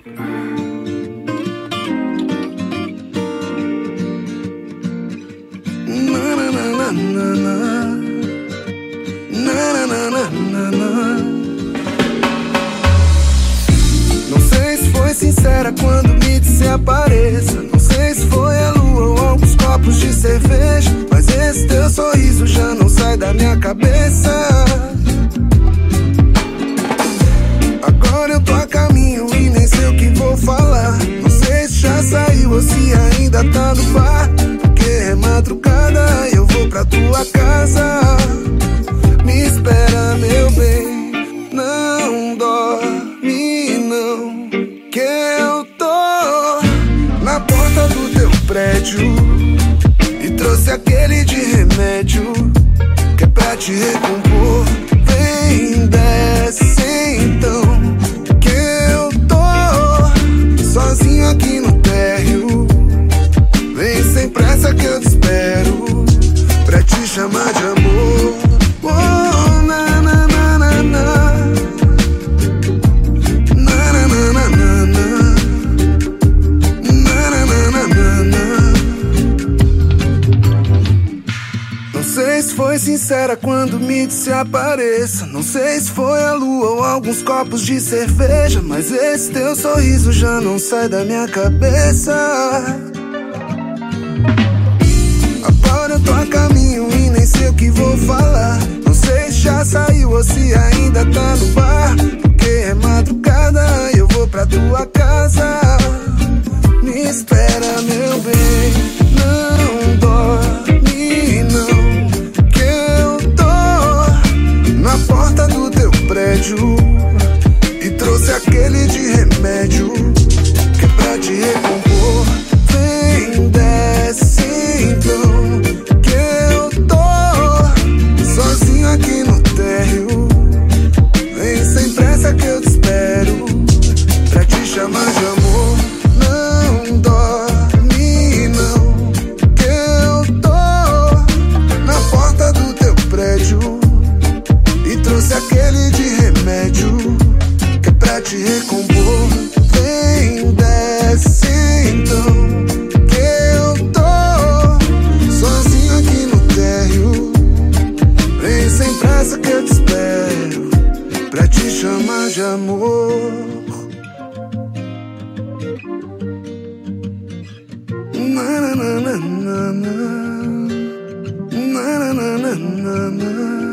Não sei se foi sincera quando me disse apareça. Não sei se foi a lua ou alguns copos de cerveja, mas esse teu sorriso já não sai da minha cabeça. Agora eu tô a caminho e nem sei o que vou falar. Não sei se já saiu ou se ainda tá no bar, porque é madrugada e eu vou pra tua casa. Me espera, meu bem, não dorme não, que eu tô na porta do teu prédio e trouxe aquele de remédio que é pra te recompor. Vem, desce então, que eu tô sozinho aqui no térreo. Vem sem pressa que eu te espero pra te chamar de amor. Oh, na na na na na, na na na na na, na na na na na na. Não sei se foi sincera quando me disse apareça. Não sei se foi a lua ou alguns copos de cerveja, mas esse teu sorriso já não sai da minha cabeça. Agora eu tô a caminho e nem sei o que vou falar. Não sei se já saiu ou se ainda tá no bar, porque é madrugada e eu vou pra tua casa. Me espera, meu bem, não dorme não, que eu tô na porta do teu prédio e trouxe aquele de remédio que é pra te recompor. Vem, desce então, que eu tô sozinho aqui no térreo. Vem sem pressa que eu te espero pra te chamar de amor. Não dorme não, que eu tô na porta do teu prédio e trouxe aquele de remédio que é pra te recompor. Vem, desce então, que eu tô sozinho aqui no térreo. Vem sem pressa que eu te espero pra te chamar de amor. Na na na na na, na na na na na.